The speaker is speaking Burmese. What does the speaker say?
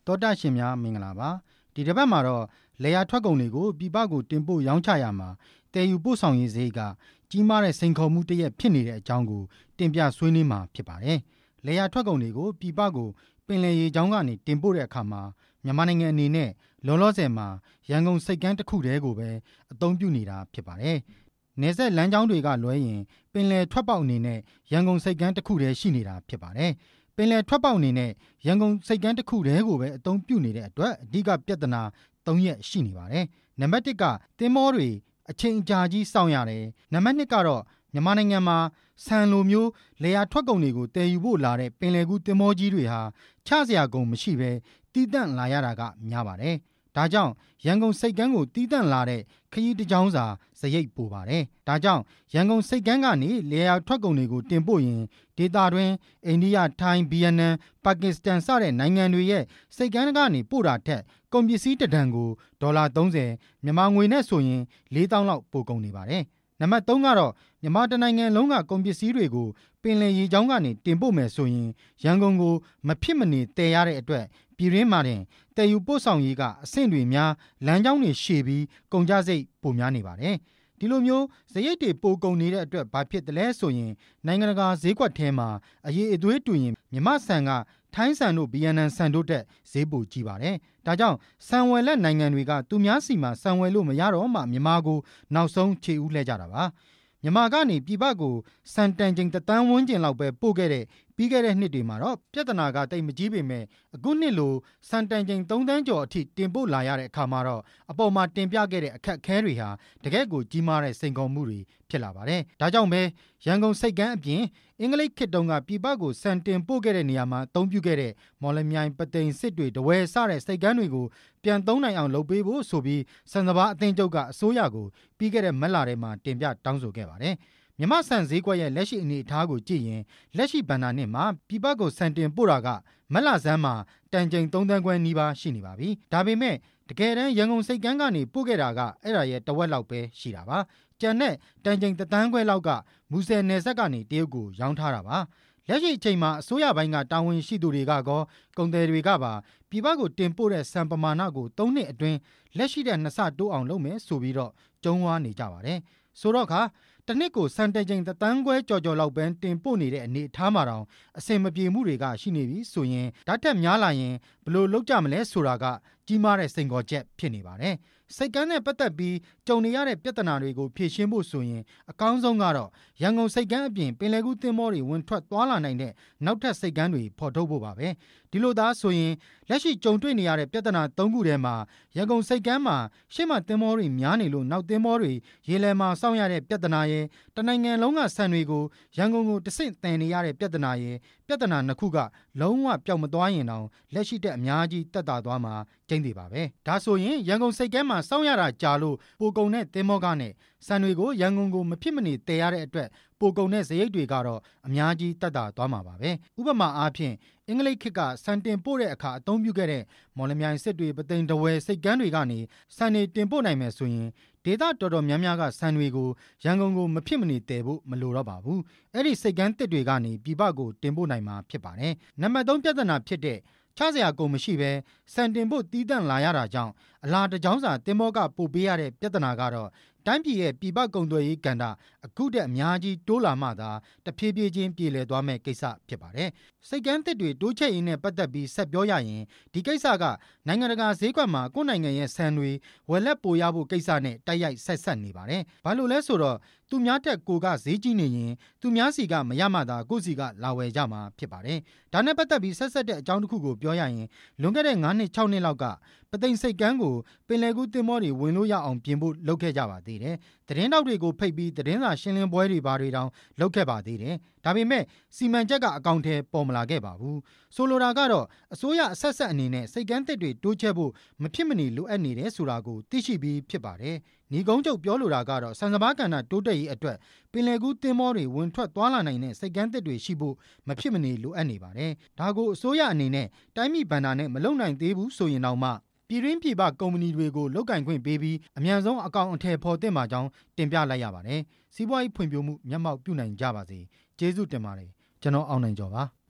တောတာရှင်များမင်္ဂလာပါဒီတစ်ပတ်မှာတော့လေယာထွက်ကုန်တွေကိုပြည်ပကိုတင်ပို့ရောင်းချရမှာတည်ယူပို့ဆောင်ရေးစရိတ်ကကြီးမားတဲ့စိန်ခေါ်မှုတစ်ရပ်ဖြစ်နေတဲ့အကြောင်းကိုတင်ပြဆွေးနွေးမှာဖြစ်ပါတယ်လေယာထွက်ကုန်တွေကိုပြည်ပကိုပင်လယ်ရေကြောင်းကနေတင်ပို့တဲ့အခါမှာမြန်မာနိုင်ငံအနေနဲ့လောလောဆယ်မှာရန်ကုန်ဆိပ်ကမ်းတစ်ခုတည်းကိုပဲအသုံးပြုနေတာဖြစ်ပါတယ်နယ်စပ်လမ်းကြောင်းတွေကလွဲရင်ပင်လယ်ထွက်ပေါက်အနေနဲ့ရန်ကုန်ဆိပ်ကမ်းတစ်ခုတည်းရှိနေတာဖြစ်ပါတယ်ပင်လယ်ထွက်ပေါက်အနေနဲ့ရန်ကုန်ဆိပ်ကမ်းတစ်ခုတည်းကိုပဲအသုံးပြုနေတဲ့အတွက်အဓိကပြဿနာ၃ရက်ရှိနေပါတယ်နံပါတ်၁ကသင်္ဘောတွေအချိန်အကြာကြီးစောင့်ရတယ်နံပါတ်2ကတော့မြန်မာနိုင်ငံမှာဆန်လိုမျိုးလေယာထွက်ကုန်တွေကိုတည်ယူဖို့လာတဲ့ပင်လယ်ကူးသင်္ဘောကြီးတွေဟာချစရာကုန်မရှိဘဲတီးတန့်လာရတာကများပါတယ်ဒါကြောင့်ရန်ကုန်ဆိပ်ကမ်းကိုတီးတန့်လာတဲ့ခရီးတစ်ကြောင်းစာစရိတ်ပိုပါတယ်ဒါကြောင့်ရန်ကုန်ဆိပ်ကမ်းကနေလေယာထွက်ကုန်တွေကိုတင်ပို့ရင်ဒေသတွင်းအိန္ဒိယထိုင်းဗီယက်နမ်ပါကစ္စတန်စတဲ့နိုင်ငံတွေရဲ့ဆိပ်ကမ်းကနေပို့တာထက်ကုန်ပစ္စည်းတစ်တန်ကိုဒေါ်လာ30မြန်မာငွေနဲ့ဆိုရင်4000လောက်ပိုကုန်နေပါတယ်နံပါတ်3ကတော့မြန်မာတနိုင်ငံလုံးကကုန်ပစ္စည်းတွေကိုပင်လယ်ရေကြောင်းကနေတင်ပို့မယ်ဆိုရင်ရန်ကုန်ကိုမဖြစ်မနေတည်ရတဲ့အတွက်ပြည်တွင်းမှာတင်တည်ယူပို့ဆောင်ရေးကအဆင့်တွေများလမ်းကြောင်းတွေရှည်ပြီးကုန်ကျစရိတ်ပိုများနေပါတယ်ဒီလိုမျိုးစရိတ်တွေပိုကုန်နေတဲ့အတွက်ဘာဖြစ်တယ်လဲဆိုရင်နိုင်ငံတကာဈေးကွက်ထဲမှာအရေးအသွေးတူရင်မြမဆန်ကထိုင်းဆန်တို့ဗီယက်နမ်ဆန်တို့တက်ဈေးပိုကြီးပါတယ်ဒါကြောင့်ဆန်ဝယ်လက်နိုင်ငံတွေကသူများစီမှာဆန်ဝယ်လို့မရတော့မှမြန်မာကိုနောက်ဆုံးခြေဦးလှည့်ကြတာပါမြန်မာကနေပြည်ပကိုစံတန်ချိန်တစ်သန်းဝန်းကျင်လောက်ပဲပို့ခဲ့တဲ့ပြီးခဲ့တဲ့နှစ်တွေမှာတော့ပြဿနာကတိတ်မကြီးပေမဲ့အခုနှစ်လိုစံတန်ချိန်3သန်းကျော်အထိတင်ပို့လာရတဲ့အခါမှာတော့အပေါ်မှာတင်ပြခဲ့တဲ့အခက်အခဲတွေဟာတကယ့်ကိုကြီးမားတဲ့စိန်ခေါ်မှုတွေဖြစ်လာပါတယ်ဒါကြောင့်ပဲရန်ကုန်ဆိပ်ကမ်းအပြင်အင်္ဂလိပ်ခေတ်တုန်းကပြည်ပကိုစံတင်ပို့ခဲ့တဲ့နေရာမှာအသုံးပြုခဲ့တဲ့မော်လမြိုင်ပသိမ်စစ်တွေတဝဲစတဲ့ဆိပ်ကမ်းတွေကိုပြန်သုံးနိုင်အောင်လုပ်ပေးဖို့ဆိုပြီးစံစဘာအသင်းချုပ်ကအစိုးရကိုပြီးခဲ့တဲ့မတ်လထဲမှာတင်ပြတောင်းဆိုခဲ့ပါတယ်မြမဆန်ဈေးကွက်ရဲ့လက်ရှိအနေအထားကိုကြည့်ရင်လက်ရှိဘဏ္ဍာနှစ်မှာပြည်ပကိုစံတင်ပို့တာကမတ်လဆန်းမှာတန်ချိန်3သန်းခွဲနီးပါးရှိနေပါပြီဒါပေမဲ့တကယ်တမ်းရန်ကုန်ဆိပ်ကမ်းကနေပို့ခဲ့တာကအဲ့ဒါရဲ့တဝက်လောက်ပဲရှိတာပါကျန်တဲ့တန်ချိန်1သန်းခွဲလောက်ကမူဆယ်နယ်စပ်ကနေတရုတ်ကိုရောင်းထားတာပါလက်ရှိအချိန်မှာအစိုးရပိုင်းကတာဝန်ရှိသူတွေကကောကုန်သည်တွေကပါပြည်ပကိုတင်ပို့တဲ့ဆန်ပမာဏကို3နှစ်အတွင်းလက်ရှိတဲ့2ဆတိုးအောင်လုပ်မယ်ဆိုပြီးတော့ကြုံးဝါးနေကြပါတယ်ဆိုတော့ခါတစ်နှစ်ကိုစံတန်ချိန်1သန်းခွဲကျော်လောက်ပဲတင်ပို့နေတဲ့အနေအထားမှာတောင်အဆင်မပြေမှုတွေကရှိနေပြီဆိုရင်ဓာတ်ထက်များလာရင်ဘယ်လိုလုပ်ကြမလဲဆိုတာကကြီးမားတဲ့စိန်ခေါ်ချက်ဖြစ်နေပါတယ်စိတ်ကမ်းနဲ့ပတ်သက်ပြီးကြုံနေရတဲ့ပြဿနာတွေကိုဖြေရှင်းဖို့ဆိုရင်အကောင်းဆုံးကတော့ရန်ကုန်စိတ်ကမ်းအပြင်ပင်လယ်ကူးသင်္ဘောတွေဝင်ထွက်သွားလာနိုင်တဲ့နောက်ထပ်စိတ်ကမ်းတွေဖော်ထုတ်ဖို့ပါပဲဒီလိုသားဆိုရင်လက်ရှိကြုံတွေ့နေရတဲ့ပြဿနာ၃ခုထဲမှာရန်ကုန်စိတ်ကမ်းမှာရှေ့မှာသင်္ဘောတွေများနေလို့နောက်သင်္ဘောတွေရေလယ်မှာစောင့်ရတဲ့ပြဿနာရဲ့တနိုင်ငံလုံးကဆန်တွေကိုရန်ကုန်ကိုတဆင့်တန်နေရတဲ့ပြဿနာရဲ့ပြဿနာနှစ်ခုကလုံးဝပျောက်မသွားရင်တောင်လက်ရှိတဲ့အများကြီးတက်တာသွားမှာကျင်းသေးပါပဲဒါဆိုရင်ရန်ကုန်စိတ်ကမ်းမှာစောင့်ရတာကြာလို့ပိုကုန်တဲ့သင်္ဘောကနဲ့ဆန်တွေကိုရန်ကုန်ကိုမဖြစ်မနေတည်ရတဲ့အတွက်ပိုကုန်တဲ့စရိတ်တွေကတော့အများကြီးတက်တာသွားမှာပါပဲဥပမာအားဖြင့်အင်္ဂလိပ်ခေတ်ကစံတင်ပို့တဲ့အခါအသုံးပြုခဲ့တဲ့မော်လမြိုင်စစ်တွေပသိမ်တဝဲစိတ်ကမ်းတွေကနေစံတွေတင်ပို့နိုင်မယ်ဆိုရင်ဒေသတော်တော်များများကစံတွေကိုရန်ကုန်ကိုမဖြစ်မနေတည်ဖို့မလိုတော့ပါဘူးအဲ့ဒီစိတ်ကမ်းတစ်တွေကနေပြည်ပကိုတင်ပို့နိုင်မှာဖြစ်ပါတယ်နံပါတ်3ပြဿနာဖြစ်တဲ့ချစရာကုန်မရှိဘဲစံတင်ဖို့တီးတန့်လာရတာကြောင့်အလားတကြောင်းစာတင်မောကပို့ပေးရတဲ့ပြဿနာကတော့တိုင်းပြည်ရဲ့ပြည်ပကုန်သွယ်ရေးကဏ္ဍအခုတည်းအများကြီးတိုးလာမှသာတဖြည်းဖြည်းချင်းပြေလည်သွားမယ့်ကိစ္စဖြစ်ပါတယ်စိတ်ကမ်းသစ်တွေတိုးချဲ့ရင်းနဲ့ပတ်သက်ပြီးဆက်ပြောရရင်ဒီကိစ္စကနိုင်ငံတကာဈေးကွက်မှာကိုယ့်နိုင်ငံရဲ့ဆန်တွေဝယ်လက်ပိုရဖို့ကိစ္စနဲ့တိုက်ရိုက်ဆက်နေပါတယ်ဘာလို့လဲဆိုတော့သူများတက်ကိုကဈေးကြီးနေရင်သူများစီကမရမှသာကိုယ့်စီကလာဝယ်ကြမှာဖြစ်ပါတယ်ဒါနဲ့ပတ်သက်ပြီးဆက်တဲ့အကြောင်းတစ်ခုကိုပြောရရင်လွန်ခဲ့တဲ့9နှစ်6နှစ်လောက်ကပသိမ်စိတ်ကမ်းကိုပင်လယ်ကူးသင်္ဘောတွေဝင်လို့ရအောင်ပြင်ဖို့လုပ်ခဲ့ကြပါသေးတယ်သတင်းတောက်တွေကိုဖိတ်ပြီးသတင်းစာရှင်းလင်းပွဲတွေဘာတွေတောင်လုပ်ခဲ့ပါသေးတယ်ဒါပေမဲ့စီမံချက်ကအကောင့်ထဲပေါ်မလာခဲ့ပါဘူးဆိုလိုတာကတော့အစိုးရအဆက်ဆက်အနေနဲ့စိတ်ကမ်းသစ်တွေတိုးချဲ့ဖို့မဖြစ်မနေလိုအပ်နေတယ်ဆိုတာကိုသိရှိပြီးဖြစ်ပါတယ်ညီကုန်းချုပ်ပြောလိုတာကတော့စံစဘာကဏ္ဍတိုးတက်ရေးအတွက်ပင်လယ်ကူးသင်္ဘောတွေဝင်ထွက်သွားလာနိုင်တဲ့စိတ်ကမ်းသစ်တွေရှိဖို့မဖြစ်မနေလိုအပ်နေပါတယ်ဒါကိုအစိုးရအနေနဲ့တိုင်းပြည်ဘဏ္ဍာနဲ့မလုံနိုင်သေးဘူးဆိုရင်တော့မှပြည်တွင်းပြည်ပကုမ္ပဏီတွေကိုလုပ်ကင်ခွင့်ပေးပြီးအမြန်ဆုံးအကောင့်အထည်ဖော်သင့်ပါကြောင်းတင်ပြလိုက်ရပါတယ်စီးပွားရေးဖွံ့ဖြိုးမှုမျက်မှောက်ပြုနိုင်ကြပါစေကျေးဇူးတင်ပါတယ်ကျွန်တော်အောင်နိုင်ကျော်ပါ